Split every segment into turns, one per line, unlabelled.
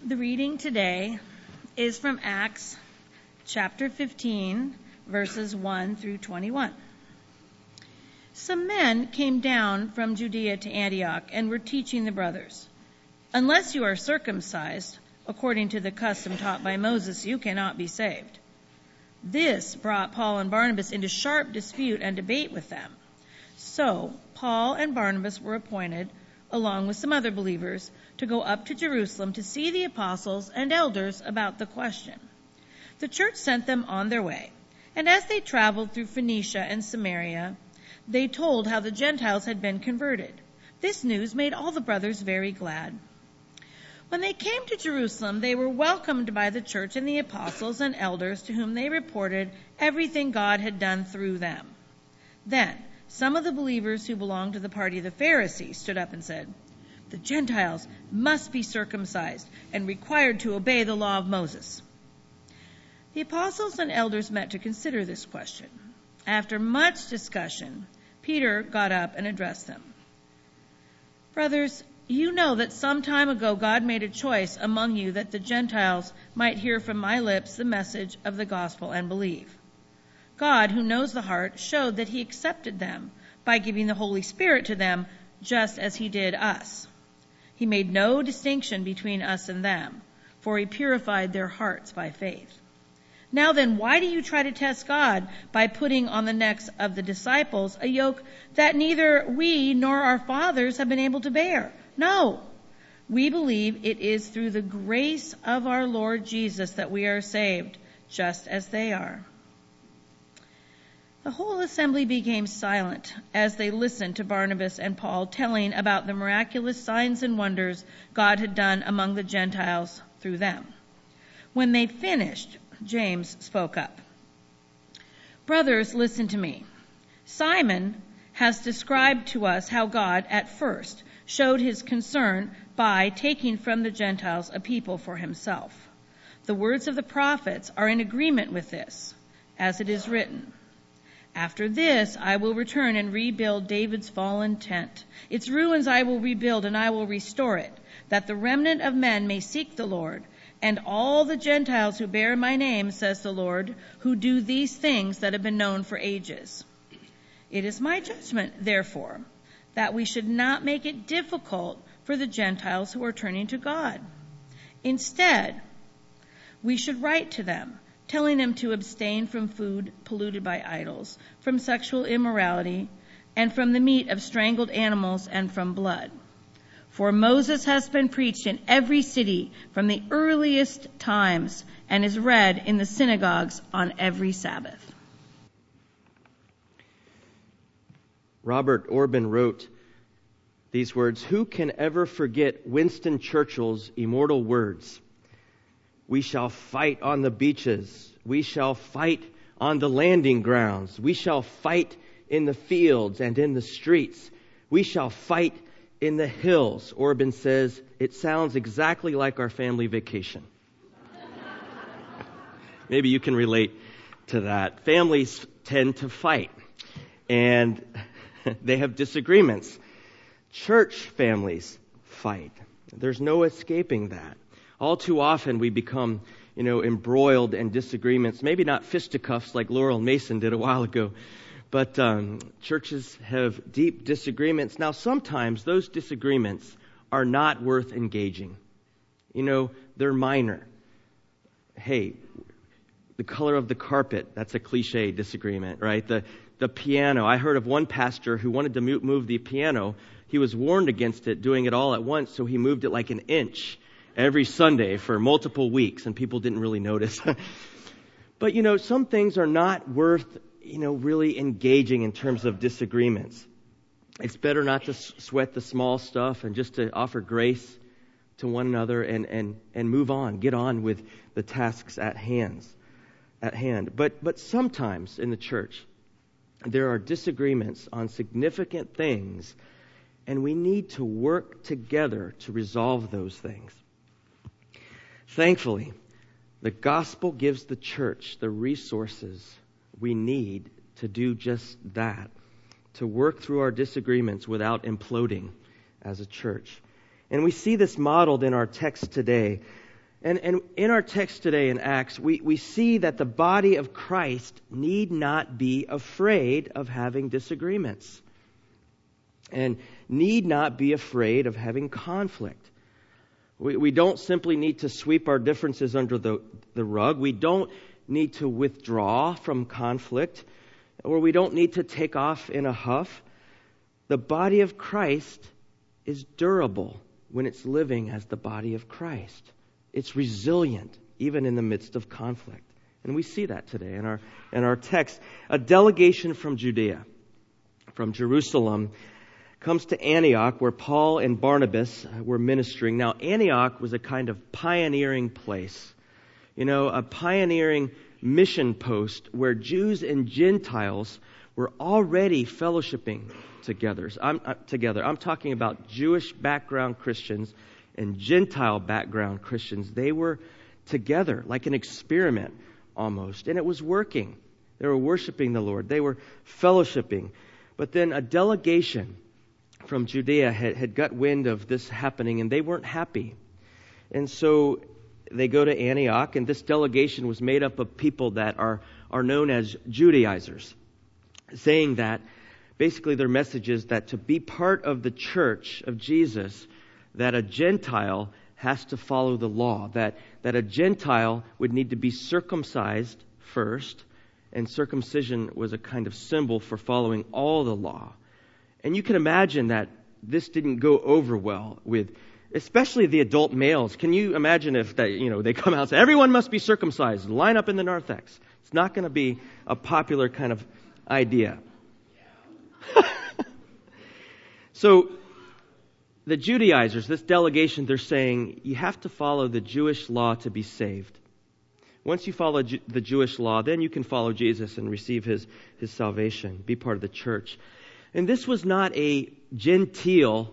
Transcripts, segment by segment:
The reading today is from Acts chapter 15, verses 1 through 21. Some men came down from Judea to Antioch and were teaching the brothers, "Unless you are circumcised, according to the custom taught by Moses, you cannot be saved." This brought Paul and Barnabas into sharp dispute and debate with them. So Paul and Barnabas were appointed, along with some other believers, to go up to Jerusalem to see the apostles and elders about the question. The church sent them on their way, and as they traveled through Phoenicia and Samaria, they told how the Gentiles had been converted. This news made all the brothers very glad. When they came to Jerusalem, they were welcomed by the church and the apostles and elders, to whom they reported everything God had done through them. Then some of the believers who belonged to the party of the Pharisees stood up and said, "The Gentiles must be circumcised and required to obey the law of Moses." The apostles and elders met to consider this question. After much discussion, Peter got up and addressed them. "Brothers, you know that some time ago God made a choice among you that the Gentiles might hear from my lips the message of the gospel and believe. God, who knows the heart, showed that he accepted them by giving the Holy Spirit to them, just as he did us. He made no distinction between us and them, for he purified their hearts by faith. Now then, why do you try to test God by putting on the necks of the disciples a yoke that neither we nor our fathers have been able to bear? No, we believe it is through the grace of our Lord Jesus that we are saved, just as they are." The whole assembly became silent as they listened to Barnabas and Paul telling about the miraculous signs and wonders God had done among the Gentiles through them. When they finished, James spoke up. "Brothers, listen to me. Simon has described to us how God at first showed his concern by taking from the Gentiles a people for himself. The words of the prophets are in agreement with this, as it is written, 'After this I will return and rebuild David's fallen tent. Its ruins I will rebuild and I will restore it, that the remnant of men may seek the Lord, and all the Gentiles who bear my name, says the Lord, who do these things that have been known for ages.' It is my judgment, therefore, that we should not make it difficult for the Gentiles who are turning to God. Instead, we should write to them, telling them to abstain from food polluted by idols, from sexual immorality, and from the meat of strangled animals, and from blood. For Moses has been preached in every city from the earliest times, and is read in the synagogues on every Sabbath."
Robert Orban wrote these words, "Who can ever forget Winston Churchill's immortal words? We shall fight on the beaches. We shall fight on the landing grounds. We shall fight in the fields and in the streets. We shall fight in the hills." Orban says, "It sounds exactly like our family vacation." Maybe you can relate to that. Families tend to fight, and they have disagreements. Church families fight. There's no escaping that. All too often we become, embroiled in disagreements. Maybe not fisticuffs like Laurel Mason did a while ago, but churches have deep disagreements. Now, sometimes those disagreements are not worth engaging. They're minor. Hey, the color of the carpet, that's a cliche disagreement, right? The piano. I heard of one pastor who wanted to move the piano. He was warned against it, doing it all at once, so he moved it like an inch every Sunday for multiple weeks, and people didn't really notice. But, some things are not worth, really engaging in terms of disagreements. It's better not to sweat the small stuff and just to offer grace to one another and move on, get on with the tasks at hand. But sometimes in the church, there are disagreements on significant things, and we need to work together to resolve those things. Thankfully, the gospel gives the church the resources we need to do just that, to work through our disagreements without imploding as a church. And we see this modeled in our text today And in our text today in Acts, we see that the body of Christ need not be afraid of having disagreements and need not be afraid of having conflict. We don't simply need to sweep our differences under the rug. We don't need to withdraw from conflict, or we don't need to take off in a huff. The body of Christ is durable when it's living as the body of Christ. It's resilient, even in the midst of conflict. And we see that today in our text. A delegation from Judea, from Jerusalem, comes to Antioch, where Paul and Barnabas were ministering. Now, Antioch was a kind of pioneering place. A pioneering mission post where Jews and Gentiles were already fellowshipping together. I'm talking about Jewish background Christians and Gentile background Christians. They were together like an experiment almost, and it was working. They were worshiping the Lord. They were fellowshipping. But then a delegation from Judea had got wind of this happening, and they weren't happy. And so they go to Antioch, and this delegation was made up of people that are known as Judaizers, saying that basically their message is that to be part of the church of Jesus, that a Gentile has to follow the law, that a Gentile would need to be circumcised first, and circumcision was a kind of symbol for following all the law. And you can imagine that this didn't go over well with especially the adult males. Can you imagine if they come out and say, everyone must be circumcised, line up in the narthex? It's not going to be a popular kind of idea. So the Judaizers, this delegation, they're saying you have to follow the Jewish law to be saved. Once you follow the Jewish law, then you can follow Jesus and receive his salvation, be part of the church. And this was not a gentle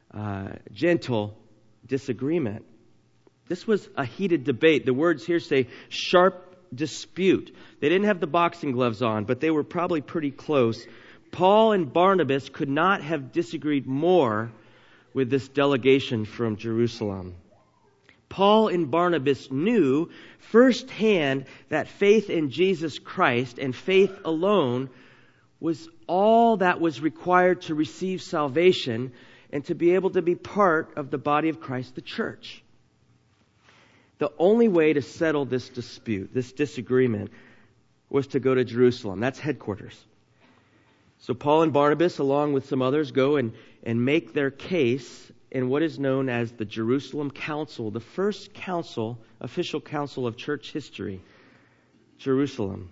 disagreement. This was a heated debate. The words here say sharp dispute. They didn't have the boxing gloves on, but they were probably pretty close. Paul and Barnabas could not have disagreed more with this delegation from Jerusalem. Paul and Barnabas knew firsthand that faith in Jesus Christ and faith alone was all that was required to receive salvation and to be able to be part of the body of Christ, the church. The only way to settle this dispute, this disagreement, was to go to Jerusalem. That's headquarters. So Paul and Barnabas, along with some others, go and make their case in what is known as the Jerusalem Council, the first council, official council of church history, Jerusalem.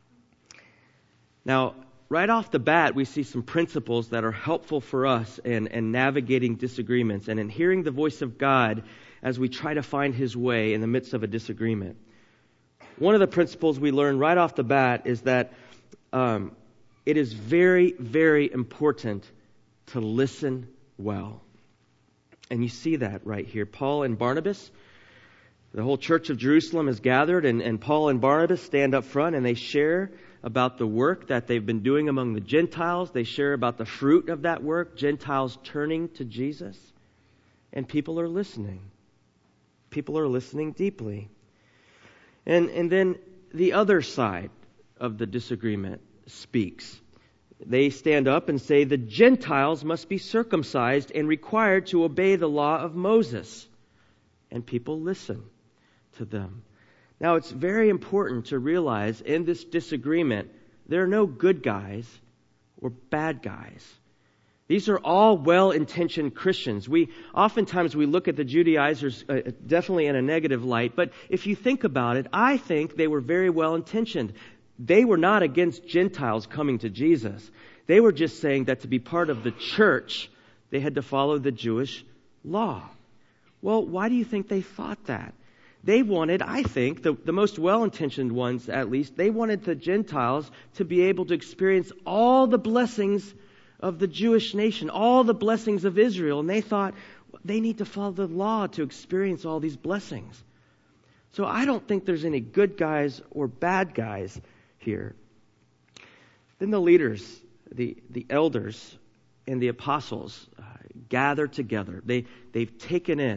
Now, right off the bat, we see some principles that are helpful for us in navigating disagreements and in hearing the voice of God as we try to find His way in the midst of a disagreement. One of the principles we learn right off the bat is that it is very, very important to listen well. And you see that right here. Paul and Barnabas, the whole church of Jerusalem is gathered, and Paul and Barnabas stand up front and they share about the work that they've been doing among the Gentiles. They share about the fruit of that work, Gentiles turning to Jesus. And people are listening. People are listening deeply. And then the other side of the disagreement speaks. They stand up and say the Gentiles must be circumcised and required to obey the law of Moses. And people listen to them. Now, it's very important to realize in this disagreement, there are no good guys or bad guys. These are all well-intentioned Christians. Oftentimes we look at the Judaizers definitely in a negative light, but if you think about it, I think they were very well-intentioned. They were not against Gentiles coming to Jesus. They were just saying that to be part of the church, they had to follow the Jewish law. Well, why do you think they thought that? They wanted, I think, the most well-intentioned ones at least, they wanted the Gentiles to be able to experience all the blessings of the Jewish nation, all the blessings of Israel. And they thought they need to follow the law to experience all these blessings. So I don't think there's any good guys or bad guys here. Then the leaders, the elders and the apostles gather together. They've taken in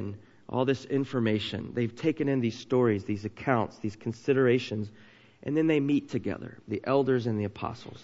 all this information. They've taken in these stories, these accounts, these considerations, and then they meet together, the elders and the apostles.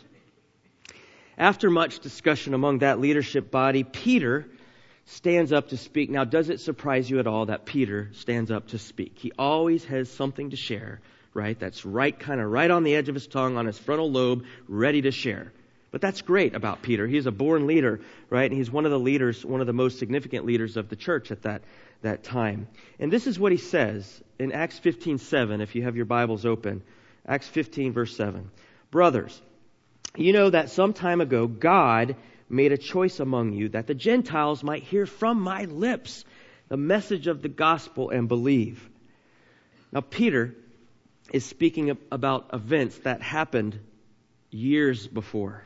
After much discussion among that leadership body, Peter stands up to speak. Now, does it surprise you at all that Peter stands up to speak? He always has something to share, right? That's kind of right on the edge of his tongue, on his frontal lobe, ready to share. But that's great about Peter. He's a born leader, right? And he's one of the leaders, one of the most significant leaders of the church at that time. And this is what he says in Acts 15:7, if you have your Bibles open. Acts 15, verse 7. Brothers, you know that some time ago God made a choice among you that the Gentiles might hear from my lips the message of the gospel and believe. Now, Peter is speaking about events that happened years before.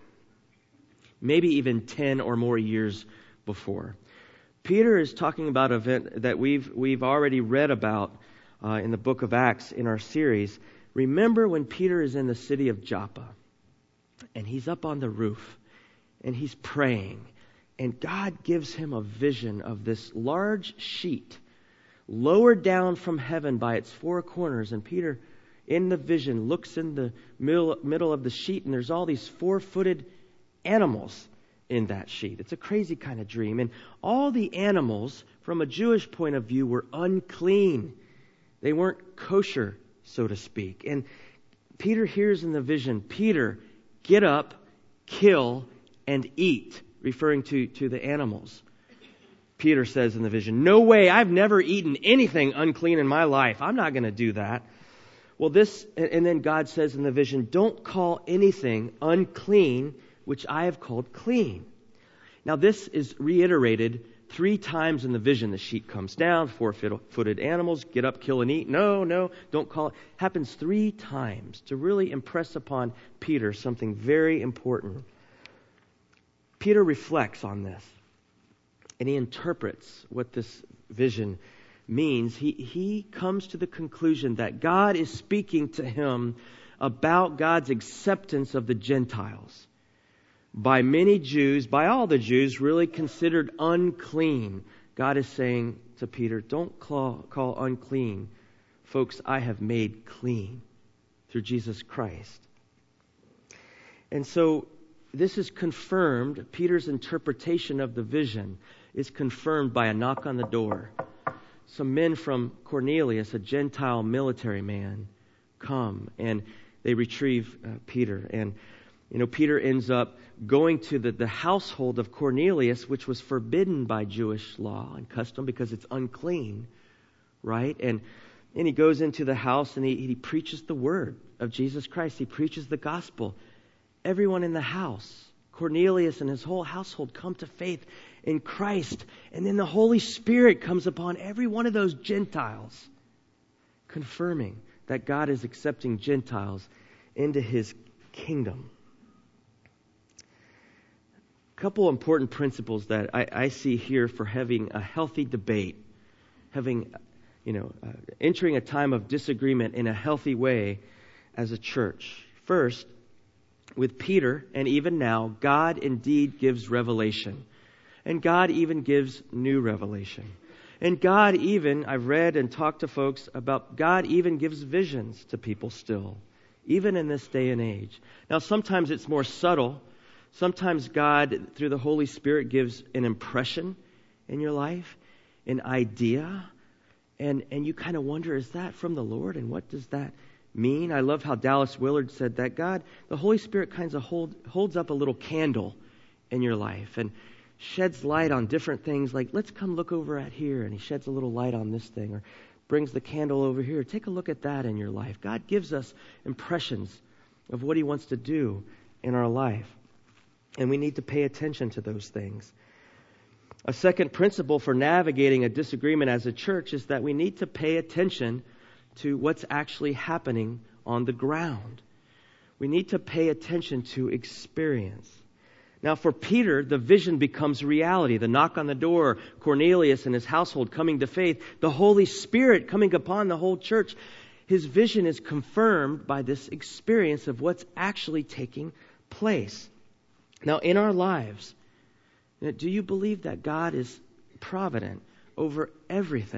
Maybe even 10 or more years before. Peter is talking about an event that we've already read about in the book of Acts in our series. Remember when Peter is in the city of Joppa and he's up on the roof and he's praying, and God gives him a vision of this large sheet lowered down from heaven by its four corners, and Peter in the vision looks in the middle of the sheet, and there's all these four-footed animals in that sheet. It's a crazy kind of dream. And all the animals, from a Jewish point of view, were unclean. They weren't kosher, so to speak. And Peter hears in the vision, Peter, get up, kill, and eat, referring to the animals. Peter says in the vision, no way, I've never eaten anything unclean in my life. I'm not going to do that. Well, and then God says in the vision, don't call anything unclean which I have called clean. Now, this is reiterated 3 times in the vision. The sheet comes down, four-footed animals, get up, kill, and eat. No, don't call it. Happens 3 times to really impress upon Peter something very important. Peter reflects on this, and he interprets what this vision means. He comes to the conclusion that God is speaking to him about God's acceptance of the Gentiles. By many Jews, by all the Jews, really considered unclean. God is saying to Peter, don't call unclean. Folks, I have made clean through Jesus Christ. And so this is confirmed. Peter's interpretation of the vision is confirmed by a knock on the door. Some men from Cornelius, a Gentile military man, come and they retrieve Peter. And Peter ends up going to the household of Cornelius, which was forbidden by Jewish law and custom because it's unclean, right? And he goes into the house and he preaches the word of Jesus Christ. He preaches the gospel. Everyone in the house, Cornelius and his whole household, come to faith in Christ. And then the Holy Spirit comes upon every one of those Gentiles, confirming that God is accepting Gentiles into his kingdom. A couple important principles that I see here for having a healthy debate, entering a time of disagreement in a healthy way as a church. First, with Peter, and even now, God indeed gives revelation. And God even gives new revelation. And God even, I've read and talked to folks about, God even gives visions to people still, even in this day and age. Now, sometimes it's more subtle. Sometimes God, through the Holy Spirit, gives an impression in your life, an idea, and you kind of wonder, is that from the Lord? And what does that mean? I love how Dallas Willard said that God, the Holy Spirit kind of holds up a little candle in your life and sheds light on different things, like, let's come look over at here, and he sheds a little light on this thing, or brings the candle over here. Take a look at that in your life. God gives us impressions of what he wants to do in our life. And we need to pay attention to those things. A second principle for navigating a disagreement as a church is that we need to pay attention to what's actually happening on the ground. We need to pay attention to experience. Now, for Peter, the vision becomes reality. The knock on the door, Cornelius and his household coming to faith, the Holy Spirit coming upon the whole church. His vision is confirmed by this experience of what's actually taking place. Now, in our lives, do you believe that God is provident over everything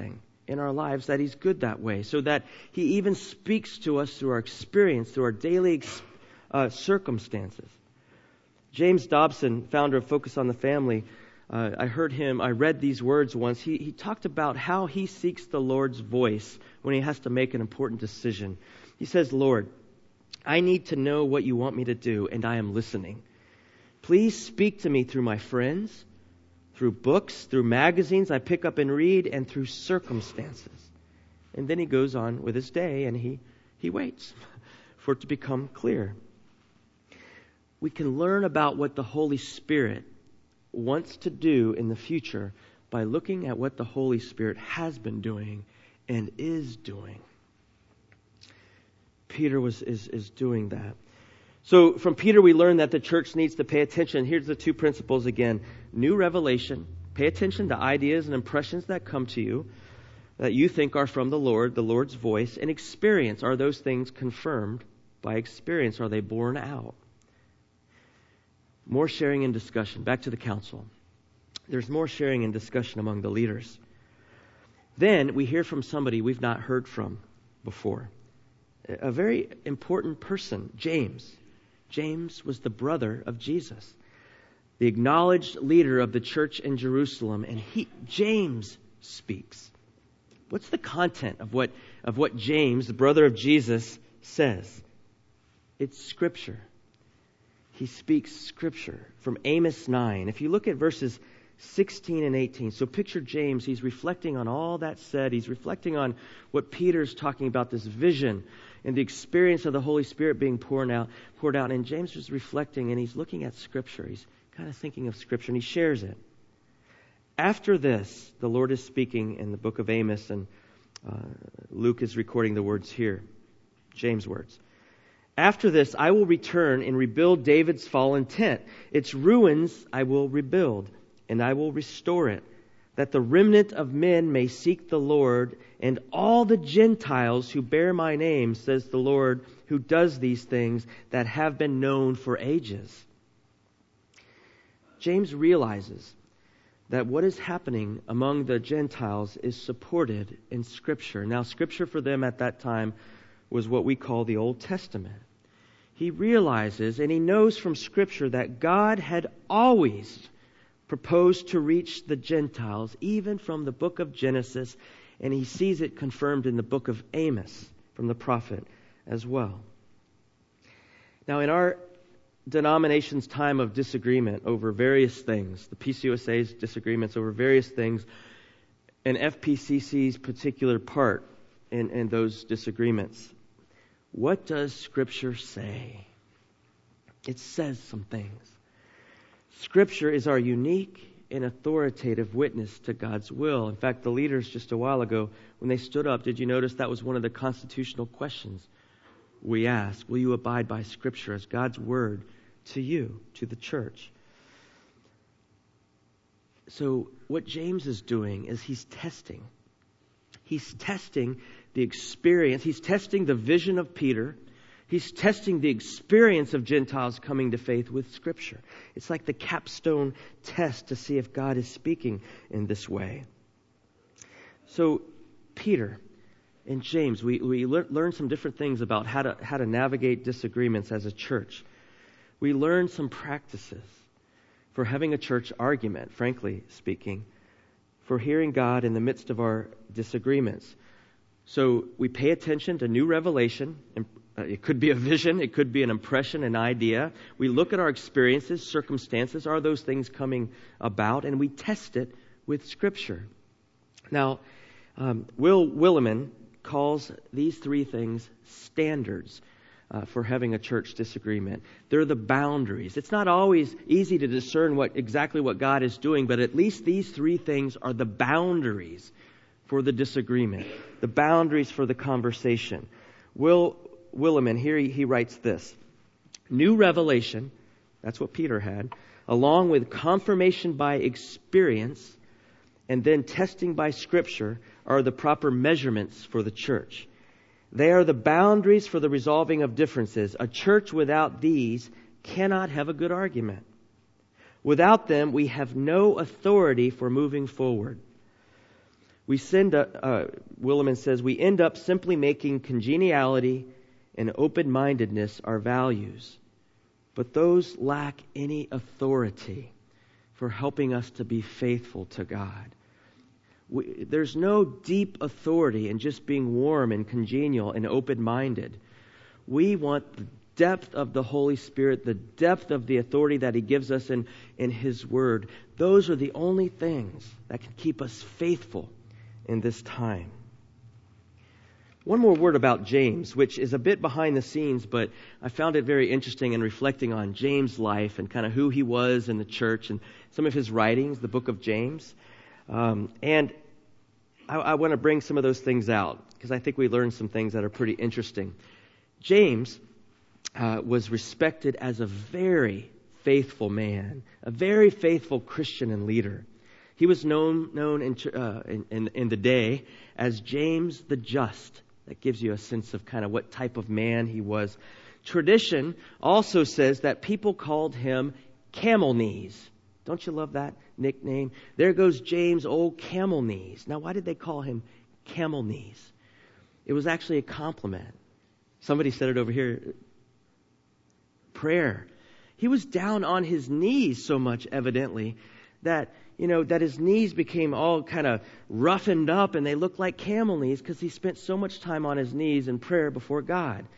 in our lives that He's good that way, so that He even speaks to us through our experience, through our daily circumstances. James Dobson, founder of Focus on the Family, I read these words once. He talked about how he seeks the Lord's voice when he has to make an important decision. He says, "Lord, I need to know what you want me to do, and I am listening. Please speak to me through my friends, through books, through magazines I pick up and read, and through circumstances." And then he goes on with his day, and he waits for it to become clear. We can learn about what the Holy Spirit wants to do in the future by looking at what the Holy Spirit has been doing and is doing. Peter is doing that. So from Peter we learn that the church needs to pay attention. Here's the two principles again. New revelation. Pay attention to ideas and impressions that come to you that you think are from the Lord's voice. And experience. Are those things confirmed by experience? Are they borne out? More sharing and discussion. Back to the council. There's more sharing and discussion among the leaders. Then we hear from somebody we've not heard from before. A very important person, James. James was the brother of Jesus, the acknowledged leader of the church in Jerusalem, and James speaks. What's the content of what James, the brother of Jesus, says? It's Scripture. He speaks Scripture from Amos 9. If you look at verses 16 and 18, so picture James, he's reflecting on all that said. He's reflecting on what Peter's talking about, this vision and the experience of the Holy Spirit being poured out. And James was reflecting, and he's looking at Scripture. He's kind of thinking of Scripture, and he shares it. After this, the Lord is speaking in the book of Amos, and Luke is recording the words here, James' words. After this, I will return and rebuild David's fallen tent. Its ruins I will rebuild, and I will restore it, that the remnant of men may seek the Lord, and all the Gentiles who bear my name, says the Lord, who does these things that have been known for ages. James realizes that what is happening among the Gentiles is supported in Scripture. Now, Scripture for them at that time was what we call the Old Testament. He realizes and he knows from Scripture that God had always proposed to reach the Gentiles, even from the book of Genesis, and he sees it confirmed in the book of Amos from the prophet as well. Now, in our denomination's time of disagreement over various things, the PCUSA's disagreements over various things, and FPCC's particular part in those disagreements, what does Scripture say? It says some things. Scripture is our unique and authoritative witness to God's will. In fact, the leaders just a while ago, when they stood up, did you notice that was one of the constitutional questions we asked? Will you abide by Scripture as God's word to you, to the church? So what James is doing is he's testing. He's testing the experience. He's testing the vision of Peter. He's testing the experience of Gentiles coming to faith with Scripture. It's like the capstone test to see if God is speaking in this way. So Peter and James, we learn some different things about how to navigate disagreements as a church. We learn some practices for having a church argument, frankly speaking, for hearing God in the midst of our disagreements. So we pay attention to new revelation. It could be a vision. It could be an impression, an idea. We look at our experiences, circumstances. Are those things coming about? And we test it with Scripture. Now, Will Willimon calls these three things standards for having a church disagreement. They're the boundaries. It's not always easy to discern exactly what God is doing, but at least these three things are the boundaries for the disagreement, the boundaries for the conversation. Will Willimon, here he writes this: new revelation, that's what Peter had, along with confirmation by experience and then testing by Scripture are the proper measurements for the church. They are the boundaries for the resolving of differences. A church without these cannot have a good argument. Without them, we have no authority for moving forward. Williman says, we end up simply making congeniality and open-mindedness our values, but those lack any authority for helping us to be faithful to God. There's no deep authority in just being warm and congenial and open-minded. We want the depth of the Holy Spirit, the depth of the authority that He gives us in His Word. Those are the only things that can keep us faithful in this time. One more word about James, which is a bit behind the scenes, but I found it very interesting in reflecting on James' life and kind of who he was in the church and some of his writings, the book of James. And I want to bring some of those things out because I think we learned some things that are pretty interesting. James was respected as a very faithful man, a very faithful Christian and leader. He was known in the day as James the Just. That gives you a sense of kind of what type of man he was. Tradition also says that people called him Camel Knees. Don't you love that nickname? There goes James, old Camel Knees. Now, why did they call him Camel Knees? It was actually a compliment. Somebody said it over here. Prayer. He was down on his knees so much, evidently, that his knees became all kind of roughened up and they looked like camel knees because he spent so much time on his knees in prayer before God.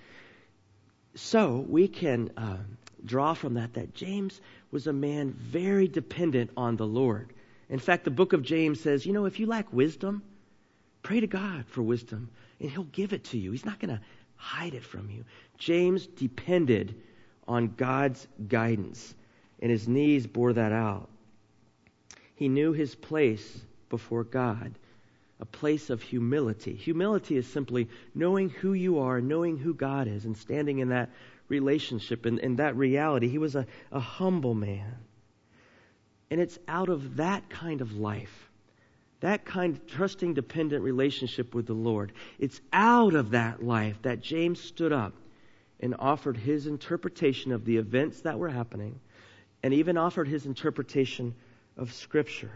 So we can draw from that James was a man very dependent on the Lord. In fact, the book of James says, if you lack wisdom, pray to God for wisdom and He'll give it to you. He's not going to hide it from you. James depended on God's guidance and his knees bore that out. He knew his place before God, a place of humility. Humility is simply knowing who you are, knowing who God is, and standing in that relationship and that reality. He was a humble man. And it's out of that kind of life, that kind of trusting, dependent relationship with the Lord, it's out of that life that James stood up and offered his interpretation of the events that were happening, and even offered his interpretation of Scripture.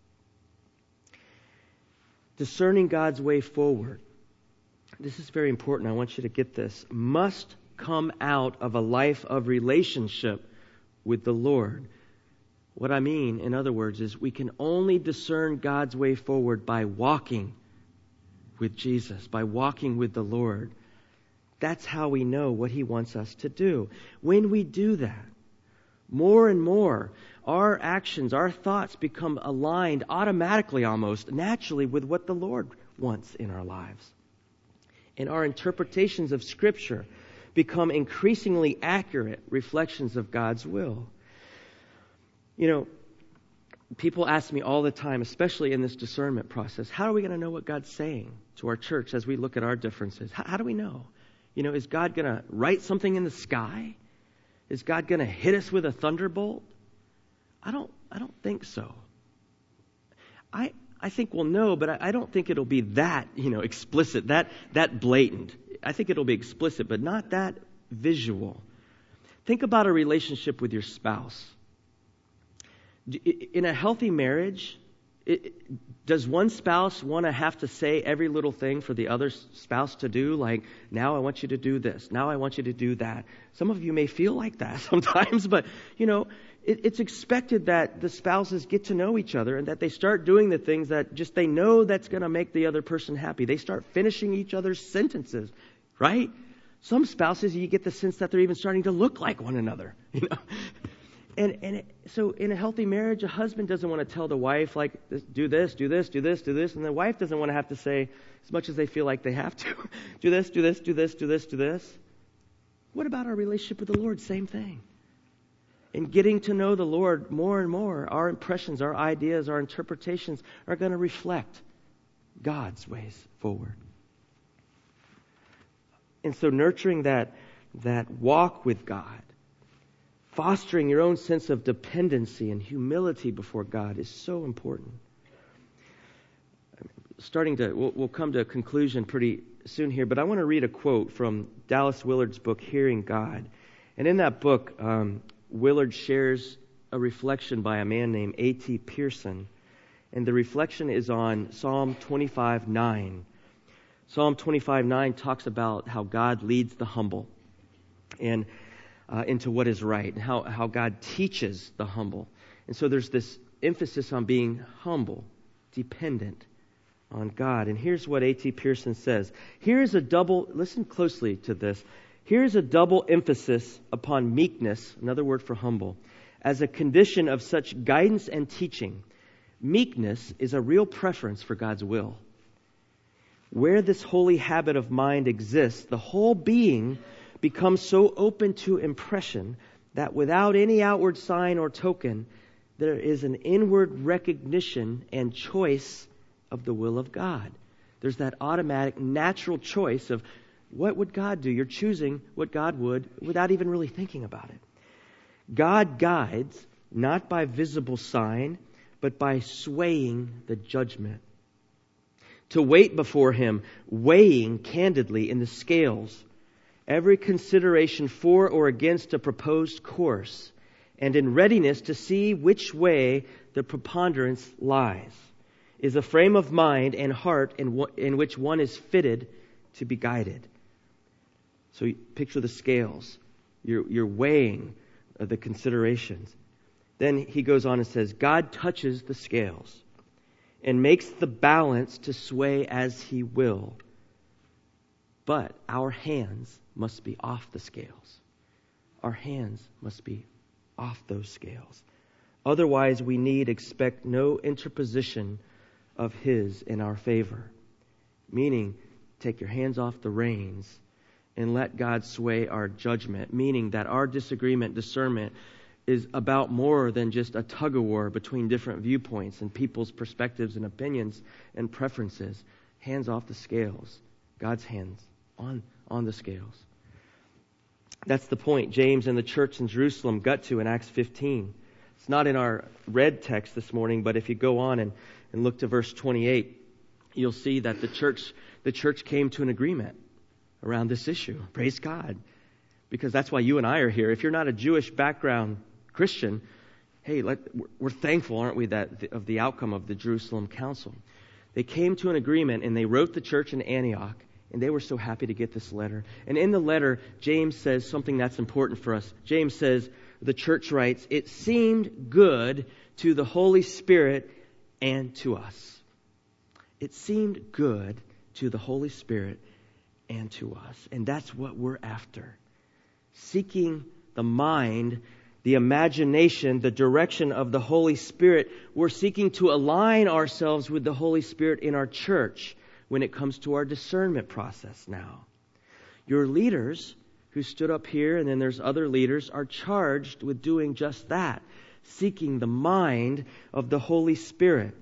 Discerning God's way forward. This is very important. I want you to get this. Must come out of a life of relationship with the Lord. What I mean, in other words, is we can only discern God's way forward by walking with Jesus, by walking with the Lord. That's how we know what He wants us to do. When we do that, more and more, our actions, our thoughts become aligned automatically, almost naturally, with what the Lord wants in our lives. And our interpretations of Scripture become increasingly accurate reflections of God's will. People ask me all the time, especially in this discernment process, how are we going to know what God's saying to our church as we look at our differences? How do we know? Is God going to write something in the sky? Is God going to hit us with a thunderbolt? I don't think so. I think we'll know, but I don't think it'll be that, explicit, that blatant. I think it'll be explicit, but not that visual. Think about a relationship with your spouse. In a healthy marriage, does one spouse want to have to say every little thing for the other spouse to do? Like, now I want you to do this. Now I want you to do that. Some of you may feel like that sometimes, but, it's expected that the spouses get to know each other and that they start doing the things that just they know that's going to make the other person happy. They start finishing each other's sentences, right? Some spouses, you get the sense that they're even starting to look like one another, So in a healthy marriage, a husband doesn't want to tell the wife, like, do this, do this, do this, do this. And the wife doesn't want to have to say, as much as they feel like they have to, do this, do this, do this, do this, do this. What about our relationship with the Lord? Same thing. In getting to know the Lord more and more, our impressions, our ideas, our interpretations are going to reflect God's ways forward. And so nurturing that walk with God, fostering your own sense of dependency and humility before God is so important. We'll come to a conclusion pretty soon here, but I want to read a quote from Dallas Willard's book, Hearing God. And in that book, Willard shares a reflection by a man named A.T. Pierson. And the reflection is on Psalm 25:9. Psalm 25:9 talks about how God leads the humble and into what is right, and how God teaches the humble. And so there's this emphasis on being humble, dependent on God. And here's what A.T. Pierson says. Listen closely to this. Here's a double emphasis upon meekness, another word for humble, as a condition of such guidance and teaching. Meekness is a real preference for God's will. Where this holy habit of mind exists, the whole being becomes so open to impression that without any outward sign or token, there is an inward recognition and choice of the will of God. There's that automatic, natural choice of what would God do? You're choosing what God would without even really thinking about it. God guides not by visible sign, but by swaying the judgment. To wait before Him, weighing candidly in the scales every consideration for or against a proposed course, and in readiness to see which way the preponderance lies, is a frame of mind and heart in which one is fitted to be guided. So you picture the scales. You're weighing the considerations. Then he goes on and says, God touches the scales and makes the balance to sway as He will. But our hands must be off the scales. Our hands must be off those scales. Otherwise, we need expect no interposition of His in our favor. Meaning, take your hands off the reins and let God sway our judgment. Meaning that our discernment is about more than just a tug-of-war between different viewpoints and people's perspectives and opinions and preferences. Hands off the scales. God's hands on the scales. That's the point James and the church in Jerusalem got to in Acts 15. It's not in our read text this morning, but if you go on and look to verse 28, you'll see that the church came to an agreement around this issue. Praise God. Because that's why you and I are here. If you're not a Jewish background Christian, hey, we're thankful, aren't we, of the outcome of the Jerusalem Council. They came to an agreement and they wrote the church in Antioch, and they were so happy to get this letter. And in the letter, James says something that's important for us. James says, the church writes, it seemed good to the Holy Spirit and to us. It seemed good to the Holy Spirit and to us. And that's what we're after. Seeking the mind, the imagination, the direction of the Holy Spirit. We're seeking to align ourselves with the Holy Spirit in our church when it comes to our discernment process now. Your leaders who stood up here, and then there's other leaders, are charged with doing just that, seeking the mind of the Holy Spirit.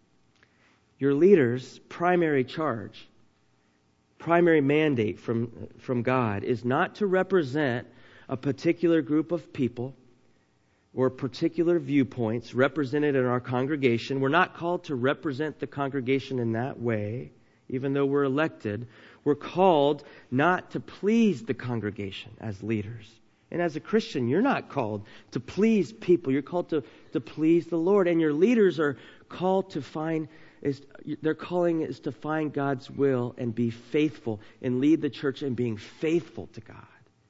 Your leaders' primary charge, primary mandate from God is not to represent a particular group of people or particular viewpoints represented in our congregation. We're not called to represent the congregation in that way, even though we're elected. We're called not to please the congregation as leaders. And as a Christian, you're not called to please people. You're called to please the Lord. And your leaders are called to their calling is to find God's will and be faithful and lead the church in being faithful to God.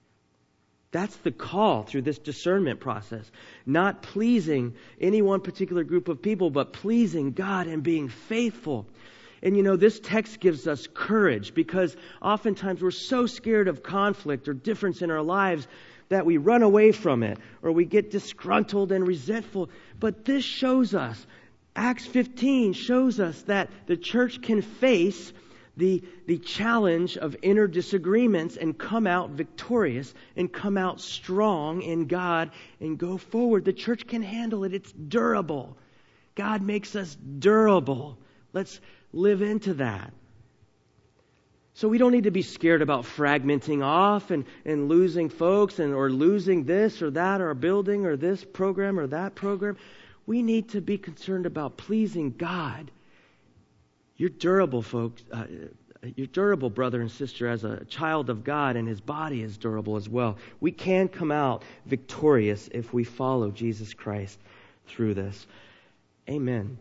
That's the call through this discernment process. Not pleasing any one particular group of people, but pleasing God and being faithful. And this text gives us courage because oftentimes we're so scared of conflict or difference in our lives that we run away from it or we get disgruntled and resentful. But this shows us, Acts 15 shows us that the church can face the challenge of inner disagreements and come out victorious and come out strong in God and go forward. The church can handle it. It's durable. God makes us durable. Let's live into that. So we don't need to be scared about fragmenting off and losing folks or losing this or that or a building or this program or that program. We need to be concerned about pleasing God. You're durable, folks. You're durable, brother and sister, as a child of God, and His body is durable as well. We can come out victorious if we follow Jesus Christ through this. Amen.